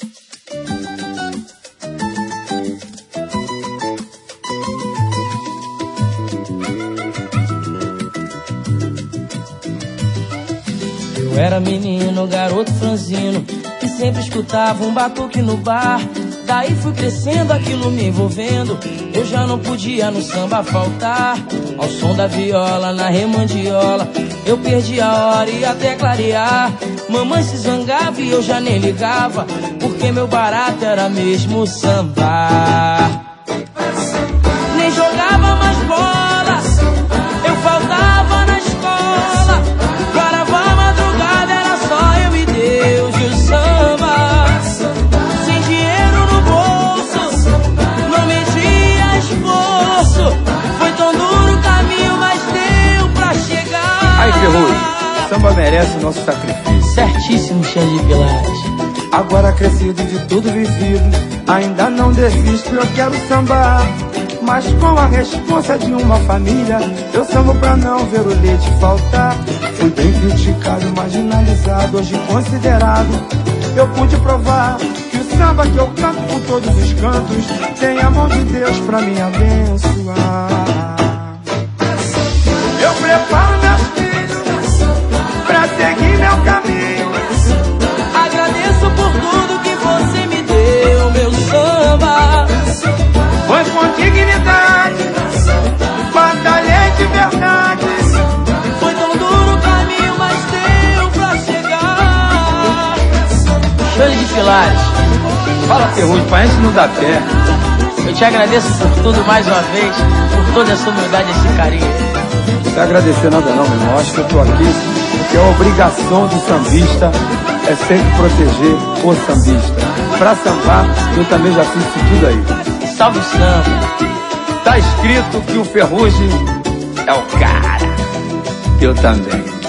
Eu era menino, garoto franzino, que sempre escutava um batuque no bar. Daí fui crescendo, aquilo me envolvendo. Eu já não podia no samba faltar. Ao som da viola, na remandiola, eu perdi a hora e até clarear. Mamãe se zangava e eu já nem ligava, porque meu barato era mesmo samba. Nem jogava mais bola, eu faltava na escola. Parava a madrugada, era só eu e Deus e o samba. Sem dinheiro no bolso, não media esforço. Foi tão duro o caminho, mas deu pra chegar. Aí, Ferrugem, samba merece o nosso sacrifício. Certíssimo, Xande de Pilares. Agora crescido de tudo vivido, ainda não desisto, eu quero sambar. Mas com a responsa de uma família, eu sambo pra não ver o leite faltar. Fui bem criticado, marginalizado, hoje considerado. Eu pude provar que o samba que eu canto por todos os cantos tem a mão de Deus pra me abençoar. Eu preparo meus filhos pra seguir meu caminho. Agradeço por tudo que você me deu, meu samba. Foi com dignidade, batalhei de verdade. Foi tão duro o caminho, mas deu pra chegar. Xande de Pilares, Fala, Ferrugem, pra gente não dar pé. eu te agradeço por tudo mais uma vez, por toda essa humildade e esse carinho. Não precisa agradecer nada não, meu irmão. Acho que eu tô aqui porque a obrigação do sambista é sempre proteger o sambista. Pra sambar, eu também já fiz isso tudo aí. Salve o samba. Tá escrito que o Ferrugem é o cara. Eu também.